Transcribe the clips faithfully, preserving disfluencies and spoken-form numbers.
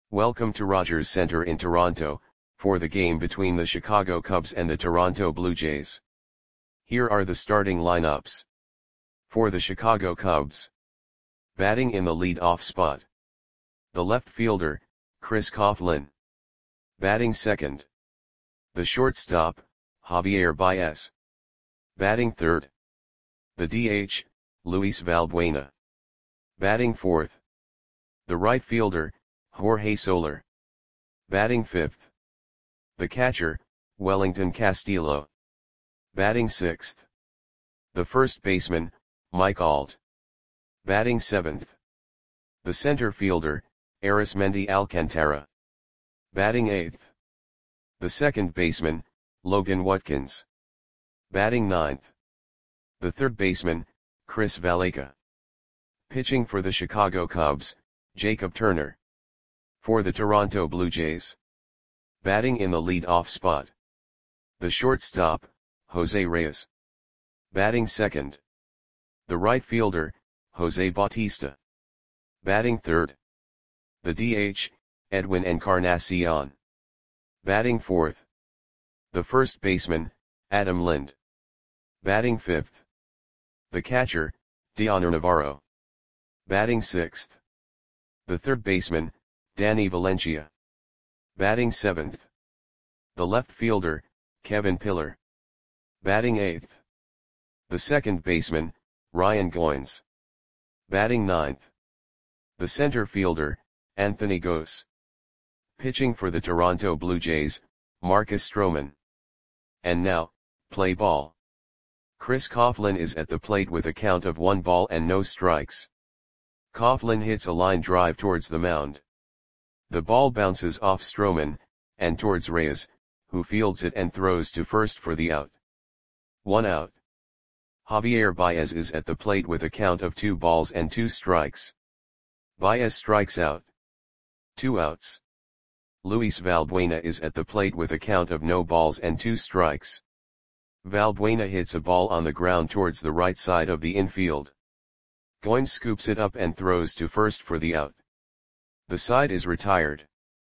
Welcome to Rogers Center in Toronto, for the game between the Chicago Cubs and the Toronto Blue Jays. Here are the starting lineups. For the Chicago Cubs. Batting in the lead-off spot. The left fielder, Chris Coghlan. Batting second. The shortstop, Javier Baez. Batting third. The D H, Luis Valbuena. Batting fourth. The right fielder, Jorge Soler. Batting fifth. The catcher, Wellington Castillo. Batting sixth. The first baseman, Mike Alt. Batting seventh. The center fielder, Arismendi Alcantara. Batting eighth. The second baseman, Logan Watkins. Batting ninth. The third baseman, Chris Valaika. Pitching for the Chicago Cubs, Jacob Turner. For the Toronto Blue Jays. Batting in the lead-off spot. The shortstop, Jose Reyes. Batting second. The right fielder, Jose Bautista. Batting third. The D H, Edwin Encarnacion. Batting fourth. The first baseman, Adam Lind. Batting fifth. The catcher, Dioner Navarro. Batting sixth. The third baseman, Danny Valencia. Batting seventh. The left fielder, Kevin Pillar. Batting eighth. The second baseman, Ryan Goins. Batting ninth. The center fielder, Anthony Gose. Pitching for the Toronto Blue Jays, Marcus Stroman. And now, play ball. Chris Coghlan is at the plate with a count of one ball and no strikes. Coghlan hits a line drive towards the mound. The ball bounces off Stroman, and towards Reyes, who fields it and throws to first for the out. One out. Javier Baez is at the plate with a count of two balls and two strikes. Baez strikes out. Two outs. Luis Valbuena is at the plate with a count of no balls and two strikes. Valbuena hits a ball on the ground towards the right side of the infield. Goins scoops it up and throws to first for the out. The side is retired.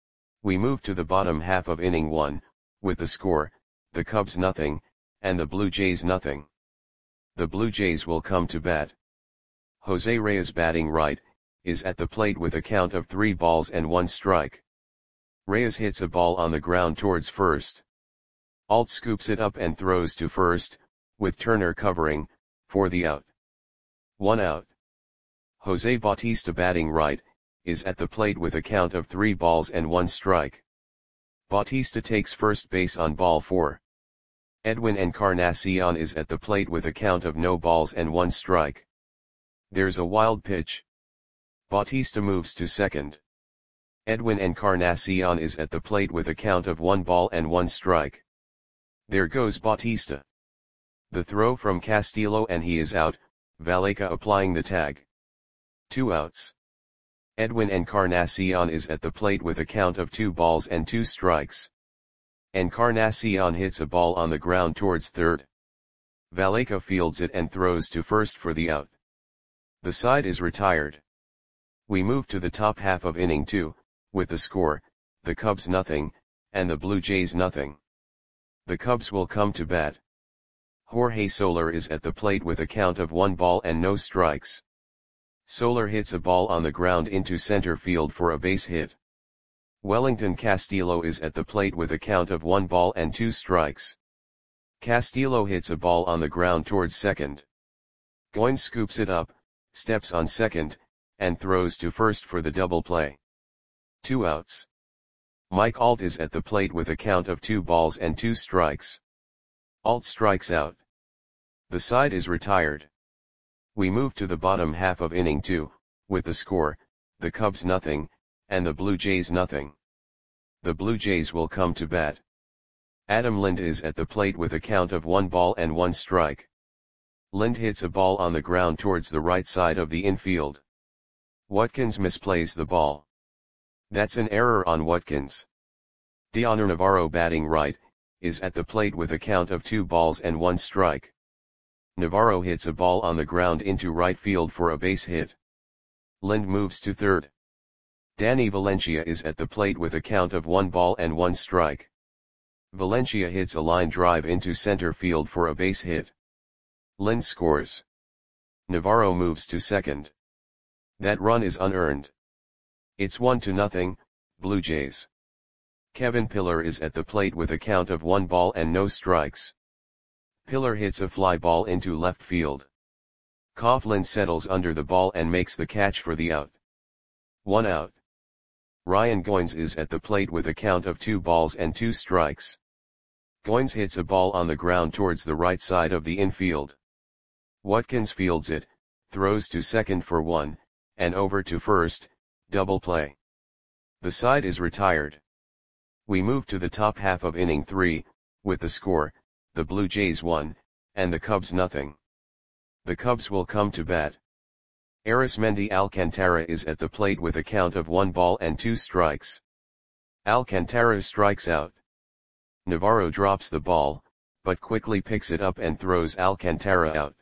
We move to the bottom half of inning one, with the score, the Cubs nothing, and the Blue Jays nothing. The Blue Jays will come to bat. Jose Reyes batting right, is at the plate with a count of three balls and one strike. Reyes hits a ball on the ground towards first. Alt scoops it up and throws to first, with Turner covering, for the out. One out. Jose Bautista batting right, is at the plate with a count of three balls and one strike. Bautista takes first base on ball four. Edwin Encarnacion is at the plate with a count of no balls and one strike. There's a wild pitch. Bautista moves to second. Edwin Encarnacion is at the plate with a count of one ball and one strike. There goes Bautista. The throw from Castillo and he is out, Valaika applying the tag. Two outs. Edwin Encarnacion is at the plate with a count of two balls and two strikes. Encarnacion hits a ball on the ground towards third. Valaika fields it and throws to first for the out. The side is retired. We move to the top half of inning two, with the score, the Cubs nothing, and the Blue Jays nothing. The Cubs will come to bat. Jorge Soler is at the plate with a count of one ball and no strikes. Soler hits a ball on the ground into center field for a base hit. Wellington Castillo is at the plate with a count of one ball and two strikes. Castillo hits a ball on the ground towards second. Goins scoops it up, steps on second, and throws to first for the double play. Two outs. Mike Alt is at the plate with a count of two balls and two strikes. Alt strikes out. The side is retired. We move to the bottom half of inning two, with the score, the Cubs nothing, and the Blue Jays nothing. The Blue Jays will come to bat. Adam Lind is at the plate with a count of one ball and one strike. Lind hits a ball on the ground towards the right side of the infield. Watkins misplays the ball. That's an error on Watkins. Dioner Navarro batting right, is at the plate with a count of two balls and one strike. Navarro hits a ball on the ground into right field for a base hit. Lind moves to third. Danny Valencia is at the plate with a count of one ball and one strike. Valencia hits a line drive into center field for a base hit. Lind scores. Navarro moves to second. That run is unearned. It's one to nothing, Blue Jays. Kevin Pillar is at the plate with a count of one ball and no strikes. Pillar hits a fly ball into left field. Coughlin settles under the ball and makes the catch for the out. One out. Ryan Goins is at the plate with a count of two balls and two strikes. Goins hits a ball on the ground towards the right side of the infield. Watkins fields it, throws to second for one, and over to first, double play. The side is retired. We move to the top half of inning three, with the score, the Blue Jays one, and the Cubs nothing. The Cubs will come to bat. Arismendi Alcantara is at the plate with a count of one ball and two strikes. Alcantara strikes out. Navarro drops the ball, but quickly picks it up and throws Alcantara out.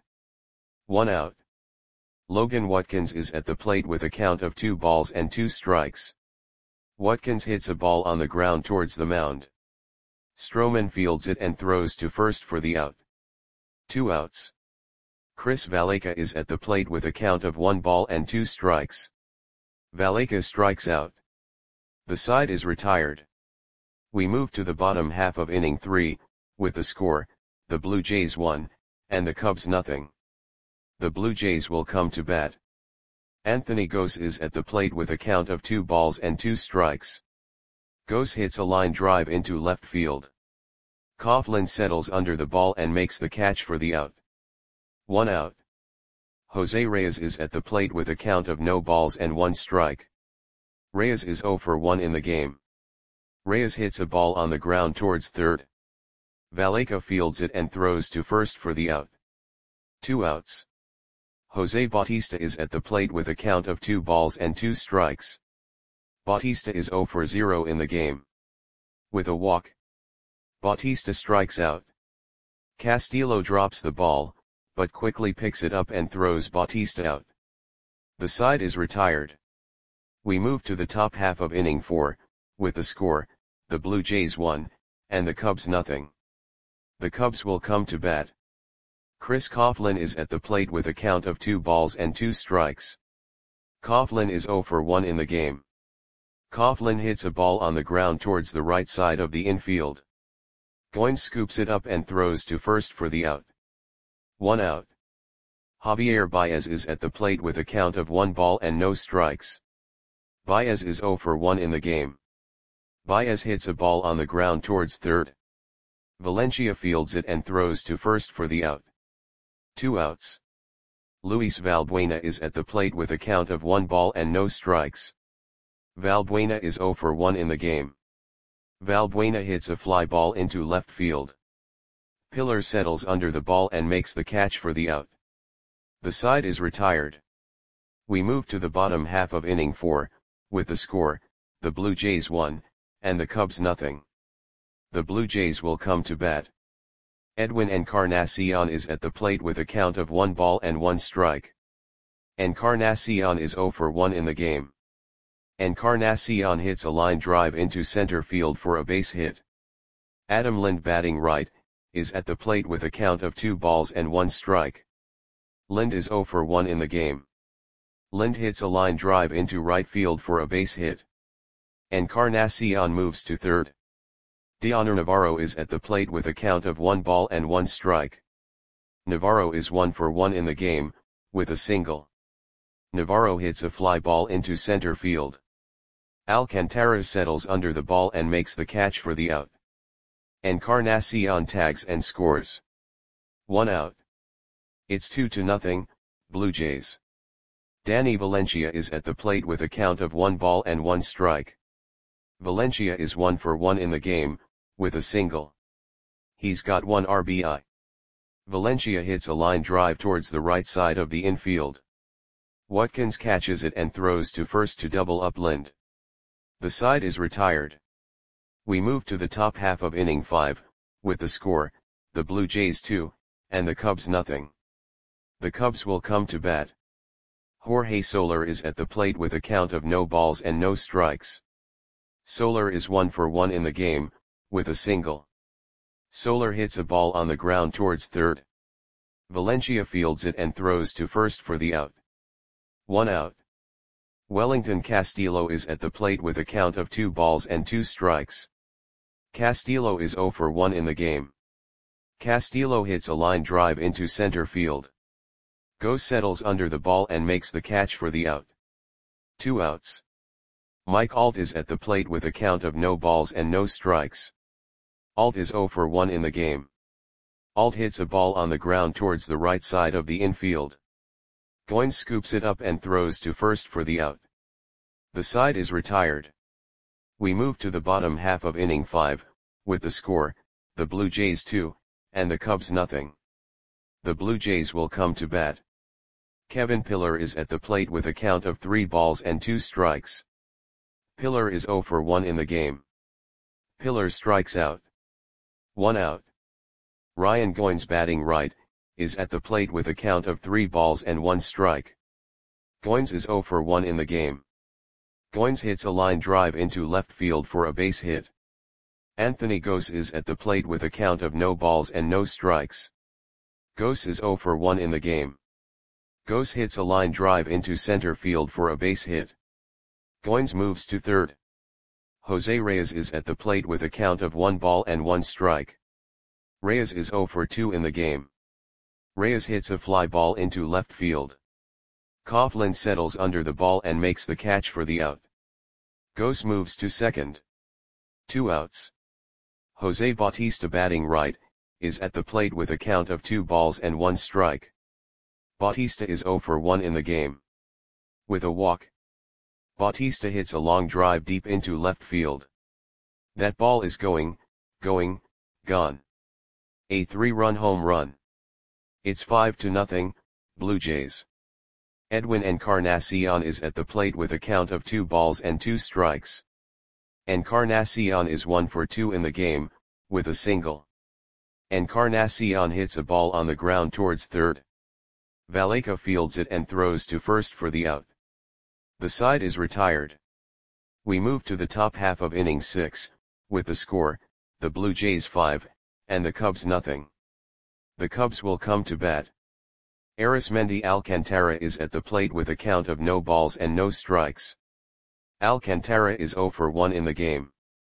One out. Logan Watkins is at the plate with a count of two balls and two strikes. Watkins hits a ball on the ground towards the mound. Stroman fields it and throws to first for the out. Two outs. Chris Valaika is at the plate with a count of one ball and two strikes. Valaika strikes out. The side is retired. We move to the bottom half of inning three, with the score, the Blue Jays one, and the Cubs nothing. The Blue Jays will come to bat. Anthony Gose is at the plate with a count of two balls and two strikes. Gose hits a line drive into left field. Coughlin settles under the ball and makes the catch for the out. One out. Jose Reyes is at the plate with a count of no balls and one strike. Reyes is zero for one in the game. Reyes hits a ball on the ground towards third. Valaika fields it and throws to first for the out. Two outs. Jose Bautista is at the plate with a count of two balls and two strikes. Bautista is zero for zero in the game. With a walk, Bautista strikes out. Castillo drops the ball, but quickly picks it up and throws Bautista out. The side is retired. We move to the top half of inning four, with the score, the Blue Jays one, and the Cubs nothing. The Cubs will come to bat. Chris Coughlin is at the plate with a count of two balls and two strikes. Coughlin is zero for one in the game. Coughlin hits a ball on the ground towards the right side of the infield. Goins scoops it up and throws to first for the out. One out. Javier Baez is at the plate with a count of one ball and no strikes. Baez is zero for one in the game. Baez hits a ball on the ground towards third. Valencia fields it and throws to first for the out. Two outs. Luis Valbuena is at the plate with a count of one ball and no strikes. Valbuena is zero for one in the game. Valbuena hits a fly ball into left field. Pillar settles under the ball and makes the catch for the out. The side is retired. We move to the bottom half of inning four, with the score, the Blue Jays one, and the Cubs nothing. The Blue Jays will come to bat. Edwin Encarnacion is at the plate with a count of one ball and one strike. Encarnacion is zero for one in the game. Encarnacion hits a line drive into center field for a base hit. Adam Lind, batting right, is at the plate with a count of two balls and one strike. Lind is zero for one in the game. Lind hits a line drive into right field for a base hit. Encarnacion moves to third. Dioner Navarro is at the plate with a count of one ball and one strike. Navarro is one for one in the game, with a single. Navarro hits a fly ball into center field. Alcantara settles under the ball and makes the catch for the out. Encarnacion tags and scores. One out. It's two to nothing, Blue Jays. Danny Valencia is at the plate with a count of one ball and one strike. Valencia is one for one in the game, with a single. He's got one R B I. Valencia hits a line drive towards the right side of the infield. Watkins catches it and throws to first to double up Lind. The side is retired. We move to the top half of inning five, with the score, the Blue Jays two, and the Cubs nothing. The Cubs will come to bat. Jorge Soler is at the plate with a count of no balls and no strikes. Soler is one for one in the game, with a single. Soler hits a ball on the ground towards third. Valencia fields it and throws to first for the out. One out. Wellington Castillo is at the plate with a count of two balls and two strikes. Castillo is zero for one in the game. Castillo hits a line drive into center field. Goes settles under the ball and makes the catch for the out. Two outs. Mike Alt is at the plate with a count of no balls and no strikes. Alt is zero for one in the game. Alt hits a ball on the ground towards the right side of the infield. Goins scoops it up and throws to first for the out. The side is retired. We move to the bottom half of inning five, with the score, the Blue Jays two, and the Cubs nothing. The Blue Jays will come to bat. Kevin Pillar is at the plate with a count of three balls and two strikes. Pillar is zero for one in the game. Pillar strikes out. One out. Ryan Goins, batting right, is at the plate with a count of three balls and one strike. Goins is zero for one in the game. Goins hits a line drive into left field for a base hit. Anthony Gose is at the plate with a count of no balls and no strikes. Gose is zero for one in the game. Gose hits a line drive into center field for a base hit. Goins moves to third. Jose Reyes is at the plate with a count of one ball and one strike. Reyes is zero for two in the game. Reyes hits a fly ball into left field. Coughlin settles under the ball and makes the catch for the out. Gose moves to second. Two outs. Jose Bautista, batting right, is at the plate with a count of two balls and one strike. Bautista is zero for one in the game. With a walk, Bautista hits a long drive deep into left field. That ball is going, going, gone. A three-run home run. It's five to nothing, Blue Jays. Edwin Encarnacion is at the plate with a count of two balls and two strikes. Encarnacion is one for two in the game, with a single. Encarnacion hits a ball on the ground towards third. Valleca fields it and throws to first for the out. The side is retired. We move to the top half of inning six, with the score, the Blue Jays five, and the Cubs nothing. The Cubs will come to bat. Arismendi Alcantara is at the plate with a count of no balls and no strikes. Alcantara is zero for one in the game.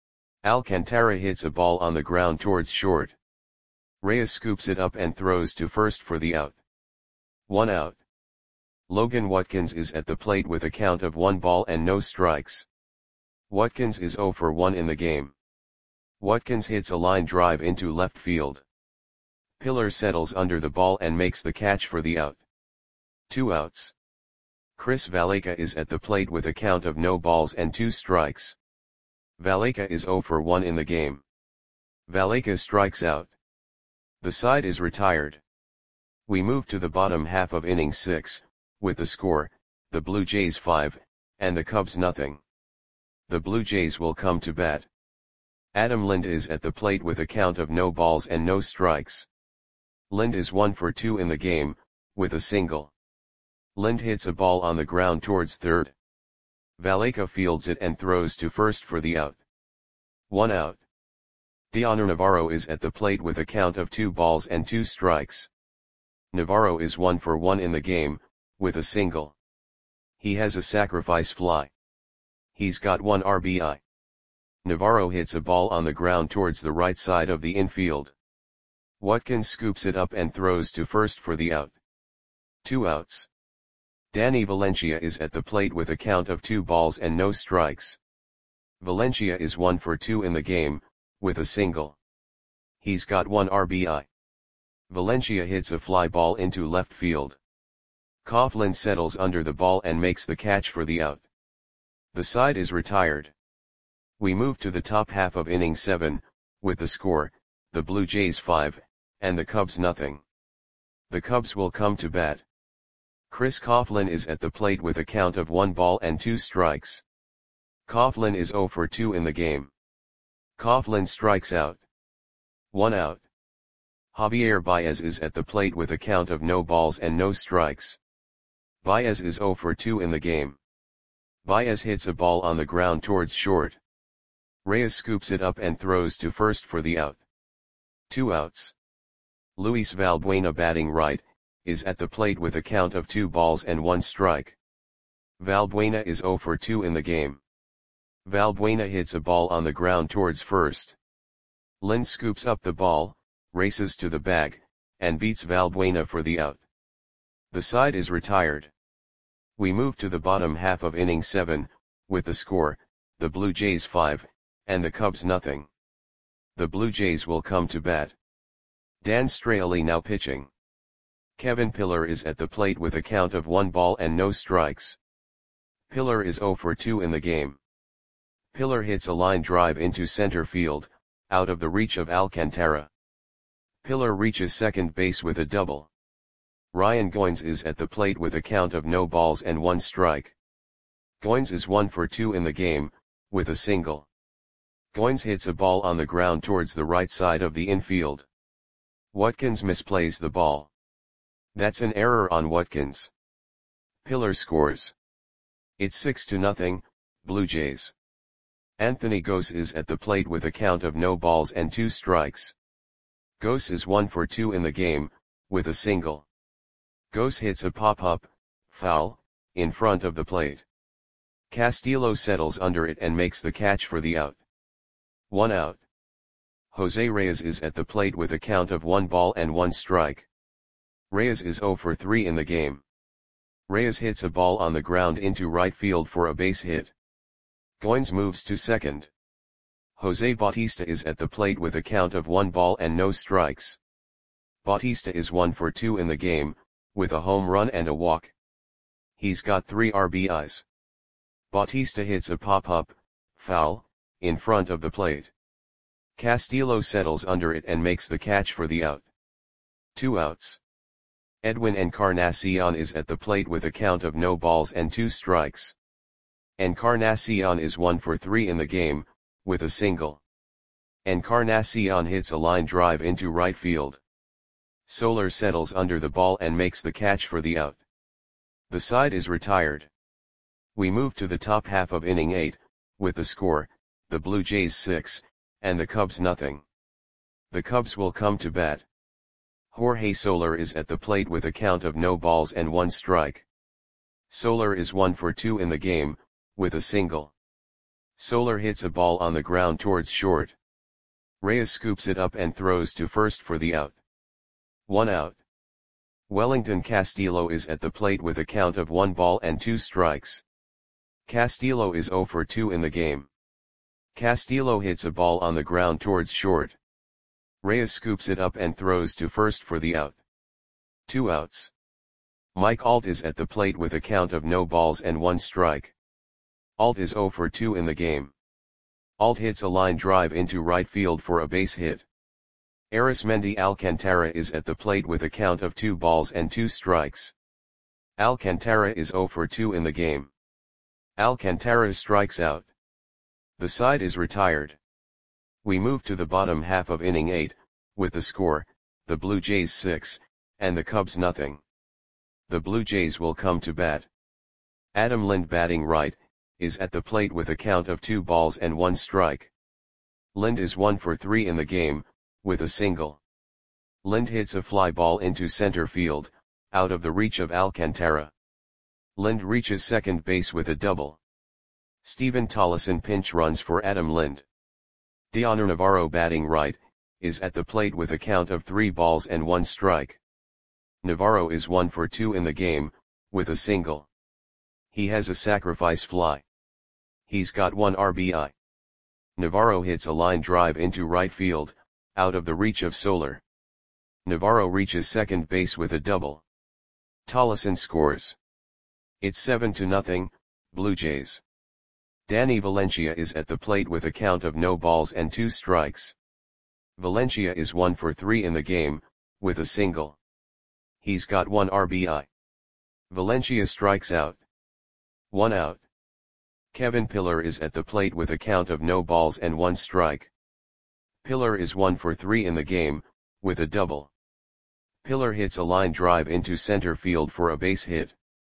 Alcantara hits a ball on the ground towards short. Reyes scoops it up and throws to first for the out. One out. Logan Watkins is at the plate with a count of one ball and no strikes. Watkins is zero for one in the game. Watkins hits a line drive into left field. Pillar settles under the ball and makes the catch for the out. Two outs. Chris Valleca is at the plate with a count of no balls and two strikes. Valleca is zero for one in the game. Valleca strikes out. The side is retired. We move to the bottom half of inning six, with the score, the Blue Jays five, and the Cubs nothing. The Blue Jays will come to bat. Adam Lind is at the plate with a count of no balls and no strikes. Lind is one for two in the game, with a single. Lind hits a ball on the ground towards third. Valleca fields it and throws to first for the out. One out. Dioner Navarro is at the plate with a count of two balls and two strikes. Navarro is one for one in the game, with a single. He has a sacrifice fly. He's got one R B I. Navarro hits a ball on the ground towards the right side of the infield. Watkins scoops it up and throws to first for the out. Two outs. Danny Valencia is at the plate with a count of two balls and no strikes. Valencia is one for two in the game, with a single. He's got one R B I. Valencia hits a fly ball into left field. Coughlin settles under the ball and makes the catch for the out. The side is retired. We move to the top half of inning seven, with the score, the Blue Jays five, and the Cubs nothing. The Cubs will come to bat. Chris Coughlin is at the plate with a count of one ball and two strikes. Coughlin is zero for two in the game. Coughlin strikes out. One out. Javier Baez is at the plate with a count of no balls and no strikes. Baez is zero for two in the game. Baez hits a ball on the ground towards short. Reyes scoops it up and throws to first for the out. Two outs. Luis Valbuena, batting right, is at the plate with a count of two balls and one strike. Valbuena is zero for two in the game. Valbuena hits a ball on the ground towards first. Lind scoops up the ball, races to the bag, and beats Valbuena for the out. The side is retired. We move to the bottom half of inning seven, with the score, the Blue Jays five, and the Cubs nothing. The Blue Jays will come to bat. Dan Straily now pitching. Kevin Pillar is at the plate with a count of one ball and no strikes. Pillar is zero for two in the game. Pillar hits a line drive into center field, out of the reach of Alcantara. Pillar reaches second base with a double. Ryan Goins is at the plate with a count of no balls and one strike. Goins is one for two in the game, with a single. Goins hits a ball on the ground towards the right side of the infield. Watkins misplays the ball. That's an error on Watkins. Pillar scores. It's six to nothing, Blue Jays. Anthony Gose is at the plate with a count of no balls and two strikes. Gose is one for two in the game, with a single. Gose hits a pop-up, foul, in front of the plate. Castillo settles under it and makes the catch for the out. One out. Jose Reyes is at the plate with a count of one ball and one strike. Reyes is zero for three in the game. Reyes hits a ball on the ground into right field for a base hit. Goins moves to second. Jose Bautista is at the plate with a count of one ball and no strikes. Bautista is one for two in the game, with a home run and a walk. He's got three R B Is. Bautista hits a pop-up, foul, in front of the plate. Castillo settles under it and makes the catch for the out. Two outs. Edwin Encarnacion is at the plate with a count of no balls and two strikes. Encarnacion is one for three in the game, with a single. Encarnacion hits a line drive into right field. Soler settles under the ball and makes the catch for the out. The side is retired. We move to the top half of inning eight, with the score, the Blue Jays six, and the Cubs nothing. The Cubs will come to bat. Jorge Soler is at the plate with a count of no balls and one strike. Soler is one for two in the game, with a single. Soler hits a ball on the ground towards short. Reyes scoops it up and throws to first for the out. One out. Wellington Castillo is at the plate with a count of one ball and two strikes. Castillo is zero for two in the game. Castillo hits a ball on the ground towards short. Reyes scoops it up and throws to first for the out. Two outs. Mike Alt is at the plate with a count of no balls and one strike. Alt is zero for two in the game. Alt hits a line drive into right field for a base hit. Arismendi Alcantara is at the plate with a count of two balls and two strikes. Alcantara is zero for two in the game. Alcantara strikes out. The side is retired. We move to the bottom half of inning eight, with the score, the Blue Jays six, and the Cubs nothing. The Blue Jays will come to bat. Adam Lind, batting right, is at the plate with a count of two balls and one strike. Lind is one for three in the game, with a single. Lind hits a fly ball into center field, out of the reach of Alcantara. Lind reaches second base with a double. Steven Tollison pinch runs for Adam Lind. Dioner Navarro, batting right, is at the plate with a count of three balls and one strike. Navarro is one for two in the game, with a single. He has a sacrifice fly. He's got one R B I. Navarro hits a line drive into right field, out of the reach of Soler. Navarro reaches second base with a double. Tollison scores. It's seven to nothing, Blue Jays. Danny Valencia is at the plate with a count of no balls and two strikes. Valencia is one for three in the game, with a single. He's got one R B I. Valencia strikes out. One out. Kevin Pillar is at the plate with a count of no balls and one strike. Pillar is one for three in the game, with a double. Pillar hits a line drive into center field for a base hit.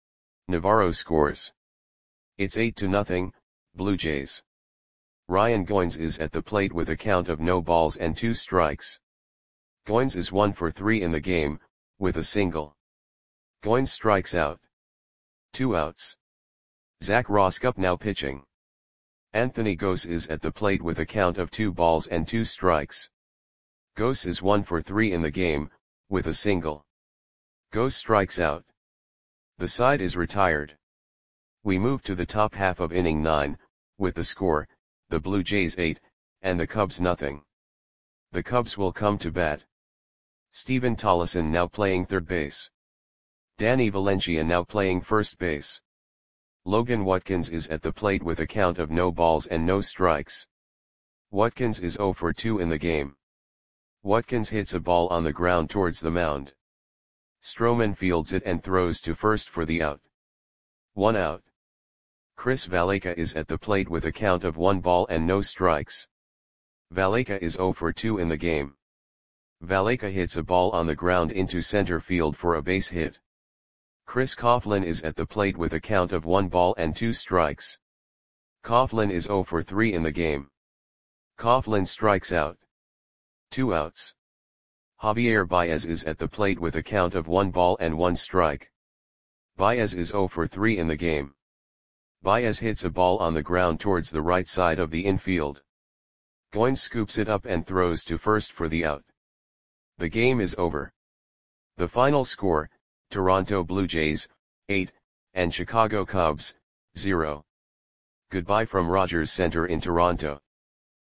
Navarro scores. It's eight to nothing, Blue Jays. Ryan Goins is at the plate with a count of no balls and two strikes. Goins is one for three in the game, with a single. Goins strikes out. Two outs. Zach Roskup now pitching. Anthony Gose is at the plate with a count of two balls and two strikes. Gose is one for three in the game, with a single. Gose strikes out. The side is retired. We move to the top half of inning nine, with the score, the Blue Jays eight, and the Cubs nothing. The Cubs will come to bat. Steven Tollefson now playing third base. Danny Valencia now playing first base. Logan Watkins is at the plate with a count of no balls and no strikes. Watkins is zero for two in the game. Watkins hits a ball on the ground towards the mound. Stroman fields it and throws to first for the out. One out. Chris Valaika is at the plate with a count of one ball and no strikes. Valaika is zero for two in the game. Valaika hits a ball on the ground into center field for a base hit. Chris Coughlin is at the plate with a count of one ball and two strikes. Coughlin is zero for three in the game. Coughlin strikes out. Two outs. Javier Baez is at the plate with a count of one ball and one strike. Baez is zero for three in the game. Baez hits a ball on the ground towards the right side of the infield. Goins scoops it up and throws to first for the out. The game is over. The final score, Toronto Blue Jays, eight, and Chicago Cubs, zero. Goodbye from Rogers Center in Toronto.